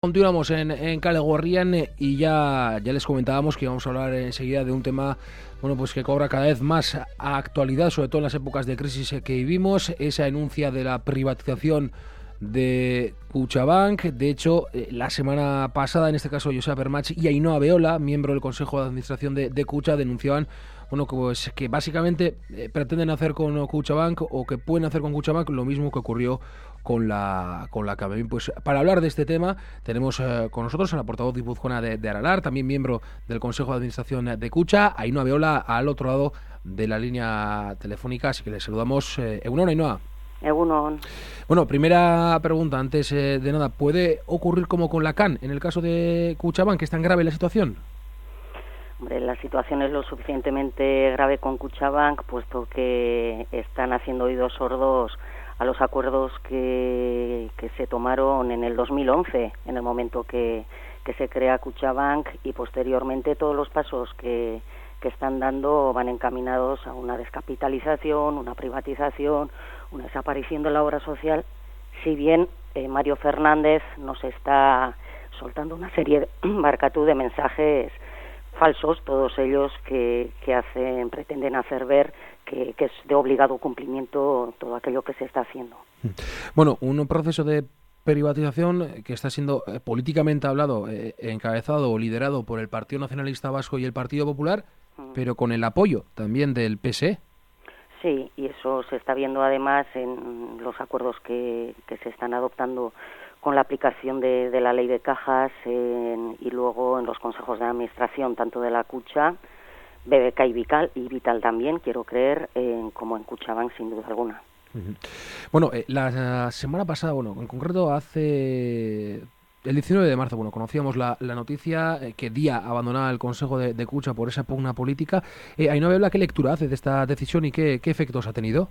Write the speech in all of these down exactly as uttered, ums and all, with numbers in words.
Continuamos en, en Kale Gorrian y ya, ya les comentábamos que íbamos a hablar enseguida de un tema bueno, pues que cobra cada vez más actualidad, sobre todo en las épocas de crisis que vivimos, esa denuncia de la privatización de Kutxabank. De hecho, la semana pasada, en este caso Josep Bermach y Ainhoa Beola, miembro del Consejo de Administración de, de Kutxa, denunciaban bueno, pues, que básicamente eh, pretenden hacer con Kutxabank o que pueden hacer con Kutxabank lo mismo que ocurrió con la con la Camemin. Pues para hablar de este tema tenemos eh, con nosotros a la portavoz guipuzcoana de, de Aralar, también miembro del Consejo de Administración de Kutxa, Ainhoa Beola, al otro lado de la línea telefónica, así que les saludamos. Eh, Egunon, Ainhoa. Egunon. Bueno, primera pregunta, antes eh, de nada, ¿puede ocurrir como con la C A N en el caso de Kutxabank, que es tan grave la situación? Hombre, la situación es lo suficientemente grave con Kutxabank, puesto que están haciendo oídos sordos a los acuerdos que, que se tomaron en el dos mil once, en el momento que, que se crea Kutxabank, y posteriormente todos los pasos que, que están dando van encaminados a una descapitalización, una privatización, una desaparición de la obra social, si bien eh, Mario Fernández nos está soltando una serie de, barcatú de mensajes falsos, todos ellos que, que hacen, pretenden hacer ver que, que es de obligado cumplimiento todo aquello que se está haciendo. Bueno, un proceso de privatización que está siendo eh, políticamente hablado, eh, encabezado o liderado por el Partido Nacionalista Vasco y el Partido Popular, mm. pero con el apoyo también del P S E. Sí, y eso se está viendo además en los acuerdos que, que se están adoptando con la aplicación de, de la ley de cajas en, y luego en los consejos de administración, tanto de la Kutxa, B B K y Vital, y Vital también, quiero creer, en, como en Kutxabank, sin duda alguna. Uh-huh. Bueno, eh, la semana pasada, bueno, en concreto hace el diecinueve de marzo, bueno, conocíamos la, la noticia eh, que Día abandonaba el Consejo de, de Kutxa por esa pugna política. Eh, Ainhoa Beola, ¿qué lectura hace de esta decisión y qué, qué efectos ha tenido?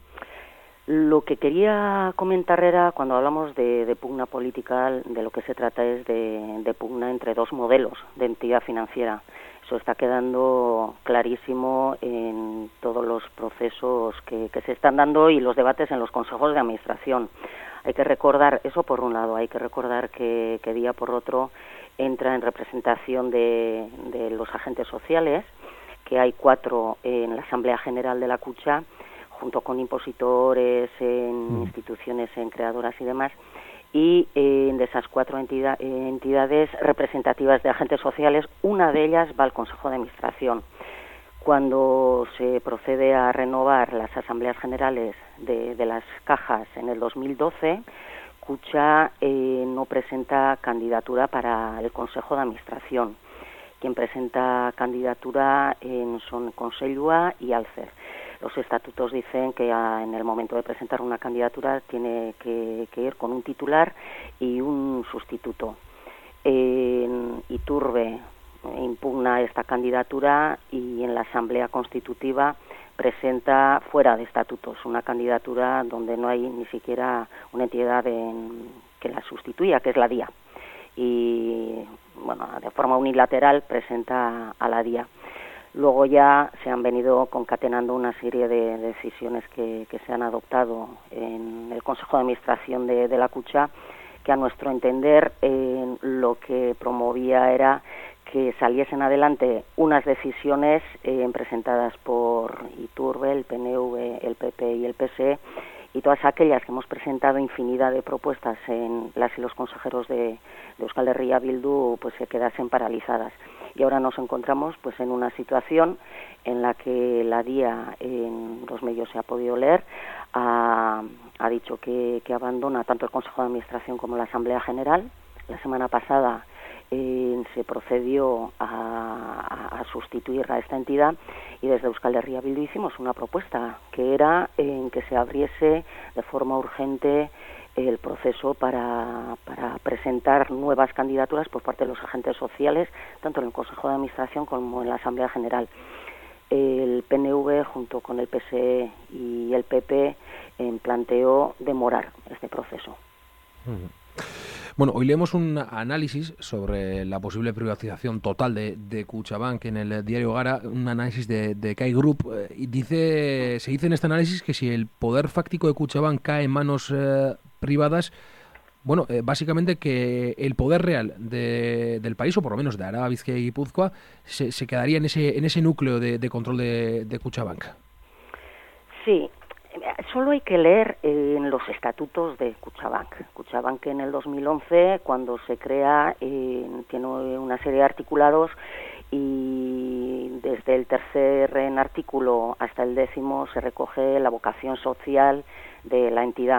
Lo que quería comentar era, cuando hablamos de, de pugna política, de lo que se trata es de, de pugna entre dos modelos de entidad financiera. Eso está quedando clarísimo en todos los procesos que, que se están dando y los debates en los consejos de administración. Hay que recordar, eso por un lado, hay que recordar que, que Día por otro entra en representación de, de los agentes sociales, que hay cuatro en la Asamblea General de la Kutxa, junto con impositores, en instituciones en creadoras y demás, y eh, de esas cuatro entidad, entidades representativas de agentes sociales, una de ellas va al Consejo de Administración. Cuando se procede a renovar las asambleas generales de, de las cajas en el dos mil doce, Kutxa eh, no presenta candidatura para el Consejo de Administración. Quien presenta candidatura en son Conselloa y Alcer. Los estatutos dicen que a, en el momento de presentar una candidatura tiene que, que ir con un titular y un sustituto. En Iturbe impugna esta candidatura y en la Asamblea Constitutiva presenta fuera de estatutos una candidatura donde no hay ni siquiera una entidad en, que la sustituya, que es la Día. Y bueno, de forma unilateral presenta a la Día. Luego ya se han venido concatenando una serie de decisiones que, que se han adoptado en el Consejo de Administración de, de la Kutxa, que a nuestro entender eh, lo que promovía era que saliesen adelante unas decisiones eh, presentadas por Iturbe, el P N V, el P P y el P S E, y todas aquellas que hemos presentado infinidad de propuestas en las y los consejeros de, de Euskal Herria Bildu, pues se quedasen paralizadas. Y ahora nos encontramos pues en una situación en la que la Día, en los medios se ha podido leer, ha, ha dicho que, que abandona tanto el Consejo de Administración como la Asamblea General. La semana pasada eh, se procedió a, a, a sustituir a esta entidad y desde Euskal Herria Bildu hicimos una propuesta que era en que se abriese de forma urgente el proceso para, para presentar nuevas candidaturas por parte de los agentes sociales, tanto en el Consejo de Administración como en la Asamblea General. El P N V, junto con el P S E y el P P, eh, planteó demorar este proceso. Bueno, hoy leemos un análisis sobre la posible privatización total de, de Kutxabank en el diario Gara, un análisis de, de K I Group, eh, y dice, se dice en este análisis que si el poder fáctico de Kutxabank cae en manos eh, privadas, bueno, eh, básicamente que el poder real de, del país, o por lo menos de Araba, Bizkaia y Guipúzcoa, se, se quedaría en ese, en ese núcleo de, de control de, de Kutxabank. Sí, solo hay que leer en los estatutos de Kutxabank. Kutxabank en el dos mil once, cuando se crea, eh, tiene una serie de articulados y desde el tercer en artículo hasta el décimo se recoge la vocación social de la entidad.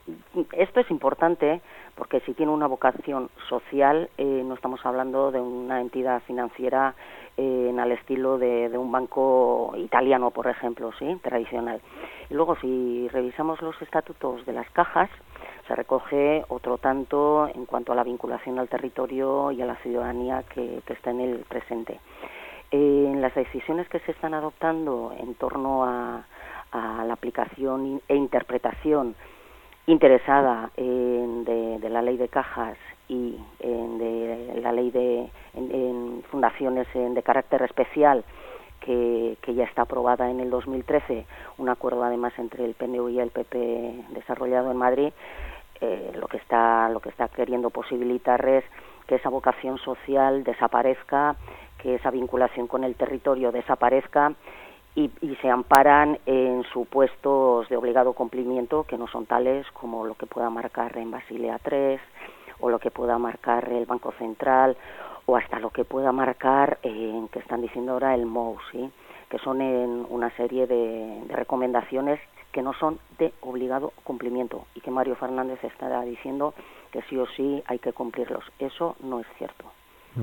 Esto es importante porque si tiene una vocación social, eh, no estamos hablando de una entidad financiera eh, al estilo de, de un banco italiano, por ejemplo, sí, tradicional. Y luego, si revisamos los estatutos de las cajas, se recoge otro tanto en cuanto a la vinculación al territorio y a la ciudadanía que, que está en el presente. Eh, en las decisiones que se están adoptando en torno a, a la aplicación e interpretación interesada en de, de la ley de cajas y en de la ley de en, en fundaciones en, de carácter especial que, que ya está aprobada en el dos mil trece, un acuerdo además entre el P N V y el P P desarrollado en Madrid, eh, lo que está lo que está queriendo posibilitar es que esa vocación social desaparezca, que esa vinculación con el territorio desaparezca y, y se amparan en supuestos de obligado cumplimiento que no son tales como lo que pueda marcar en Basilea tres o lo que pueda marcar el Banco Central o hasta lo que pueda marcar en que están diciendo ahora el M O U, ¿sí? Que son en una serie de, de recomendaciones que no son de obligado cumplimiento y que Mario Fernández estará diciendo que sí o sí hay que cumplirlos. Eso no es cierto. Uh-huh.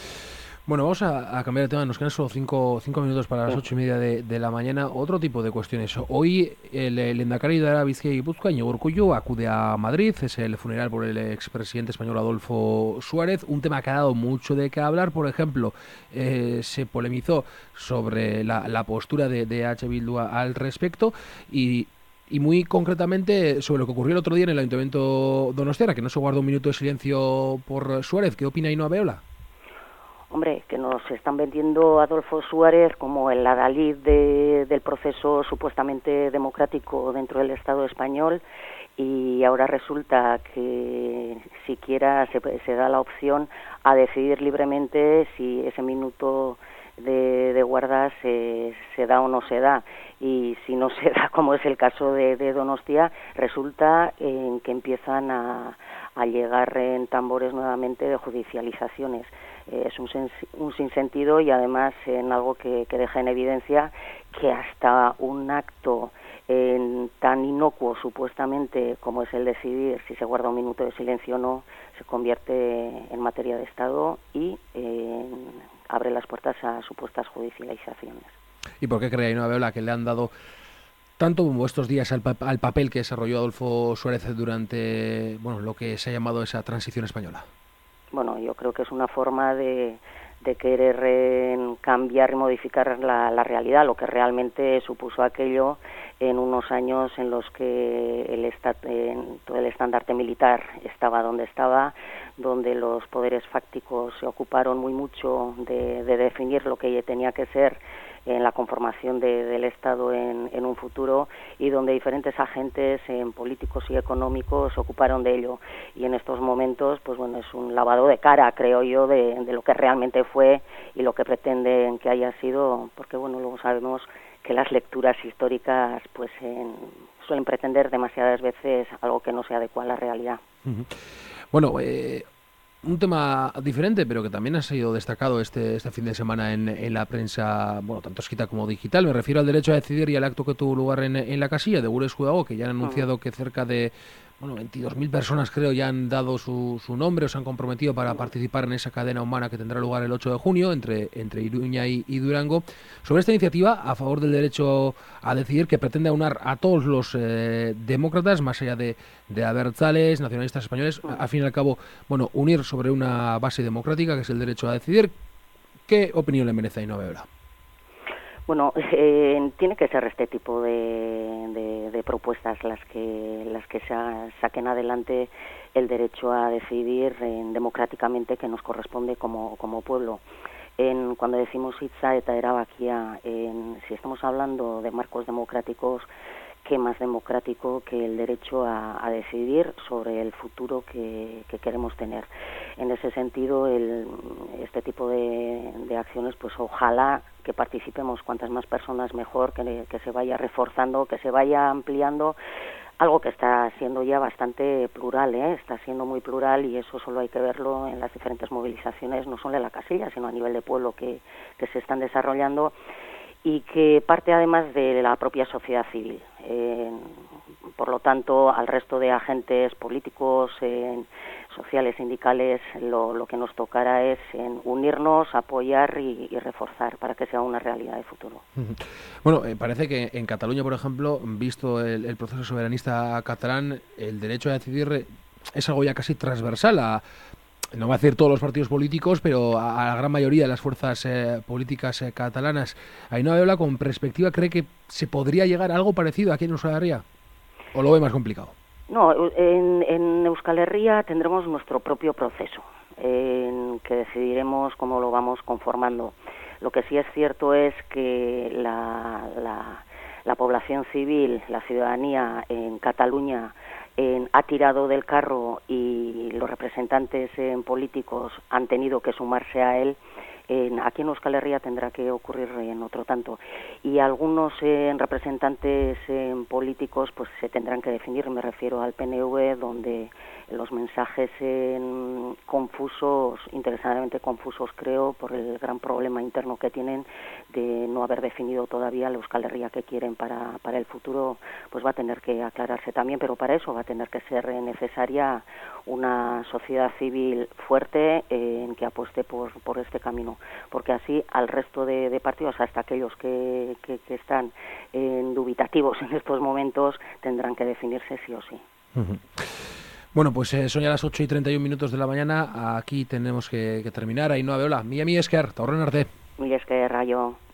Bueno, vamos a, a cambiar de tema. Nos quedan solo cinco, cinco minutos para las ocho y media de, de la mañana. Otro tipo de cuestiones. Hoy el, el Lehendakari de Araba, Bizkaia y Guipúzcoa, Iñigo Urkullu, acude a Madrid. Es el funeral por el expresidente español Adolfo Suárez. Un tema que ha dado mucho de qué hablar. Por ejemplo, eh, se polemizó sobre la, la postura de, de H. Bildu al respecto y... Y muy concretamente sobre lo que ocurrió el otro día en el Ayuntamiento donostiarra, que no se guardó un minuto de silencio por Suárez. ¿Qué opina Ainhoa Beola? Hombre, que nos están vendiendo a Adolfo Suárez como el adalid de, del proceso supuestamente democrático dentro del Estado español y ahora resulta que siquiera se, se da la opción a decidir libremente si ese minuto de, de guarda se, se da o no se da. Y si no se da, como es el caso de, de Donostia, resulta en que empiezan a, a llegar en tambores nuevamente de judicializaciones. Eh, es un, sens un sinsentido y además en algo que, que deja en evidencia que hasta un acto eh, tan inocuo supuestamente como es el decidir si se guarda un minuto de silencio o no, se convierte en materia de Estado y eh, abre las puertas a supuestas judicializaciones. ¿Y por qué cree Ainhoa Beola que le han dado tanto como estos días al, pa al papel que desarrolló Adolfo Suárez durante bueno, lo que se ha llamado esa transición española? Bueno, yo creo que es una forma de, de querer cambiar y modificar la, la realidad, lo que realmente supuso aquello en unos años en los que el, estat, en, todo el estandarte militar estaba donde estaba, donde los poderes fácticos se ocuparon muy mucho de, de definir lo que tenía que ser en la conformación de, del Estado en, en un futuro y donde diferentes agentes en políticos y económicos se ocuparon de ello y en estos momentos pues bueno es un lavado de cara, creo yo, de, de lo que realmente fue y lo que pretenden que haya sido, porque bueno luego sabemos que las lecturas históricas pues en, suelen pretender demasiadas veces algo que no se adecua a la realidad. Uh-huh. Bueno, eh... un tema diferente, pero que también ha sido destacado este, este fin de semana en, en la prensa, bueno, tanto escrita como digital. Me refiero al derecho a decidir y al acto que tuvo lugar en, en la casilla de Gure Eskudago, que ya han anunciado que cerca de bueno, veintidós mil personas, creo, ya han dado su, su nombre o se han comprometido para participar en esa cadena humana que tendrá lugar el ocho de junio entre, entre Iruña y, y Durango. Sobre esta iniciativa a favor del derecho a decidir, que pretende aunar a todos los eh, demócratas, más allá de, de abertzales, nacionalistas españoles, al fin y al cabo, bueno, unir sobre una base democrática que es el derecho a decidir. ¿Qué opinión le merece a Ainhoa Beola? Bueno, eh, tiene que ser este tipo de, de, de propuestas las que las que sa saquen adelante el derecho a decidir eh, democráticamente que nos corresponde como, como pueblo. En, cuando decimos hitza eta erabakia, en, si estamos hablando de marcos democráticos qué más democrático que el derecho a, a decidir sobre el futuro que, que queremos tener. En ese sentido, el, este tipo de, de acciones, pues ojalá que participemos cuantas más personas mejor, que, que se vaya reforzando, que se vaya ampliando, algo que está siendo ya bastante plural, ¿eh? Está siendo muy plural, y eso solo hay que verlo en las diferentes movilizaciones, no solo en la casilla, sino a nivel de pueblo que, que se están desarrollando, y que parte además de la propia sociedad civil. Eh, por lo tanto, al resto de agentes políticos, eh, sociales, sindicales, lo, lo que nos tocará es en unirnos, apoyar y, y reforzar para que sea una realidad de futuro. Bueno, eh, parece que en Cataluña, por ejemplo, visto el, el proceso soberanista catalán, el derecho a decidir es algo ya casi transversal a, no va a decir todos los partidos políticos, pero a, a la gran mayoría de las fuerzas eh, políticas eh, catalanas. Ainhoa Beola, con perspectiva, ¿cree que se podría llegar a algo parecido aquí en Euskal Herria? ¿O lo ve más complicado? No, en, en Euskal Herria tendremos nuestro propio proceso, en que decidiremos cómo lo vamos conformando. Lo que sí es cierto es que la, la, la población civil, la ciudadanía en Cataluña, en, ha tirado del carro, y los representantes en políticos han tenido que sumarse a él. En, aquí en Euskal Herria tendrá que ocurrir en otro tanto, y algunos eh, representantes eh, políticos pues se tendrán que definir. Me refiero al P N V, donde los mensajes eh, confusos, interesadamente confusos creo, por el gran problema interno que tienen de no haber definido todavía la Euskal Herria que quieren para, para el futuro, pues va a tener que aclararse también, pero para eso va a tener que ser eh, necesaria una sociedad civil fuerte eh, que apueste por, por este camino, porque así al resto de, de partidos, hasta aquellos que, que, que están eh, dubitativos en estos momentos, tendrán que definirse sí o sí. Uh-huh. Bueno, pues eh, son ya las ocho y treinta y un minutos de la mañana, aquí tenemos que, que terminar. Ainhoa Beola, mila mila esker, eta horren arte. Mila esker, Rayo.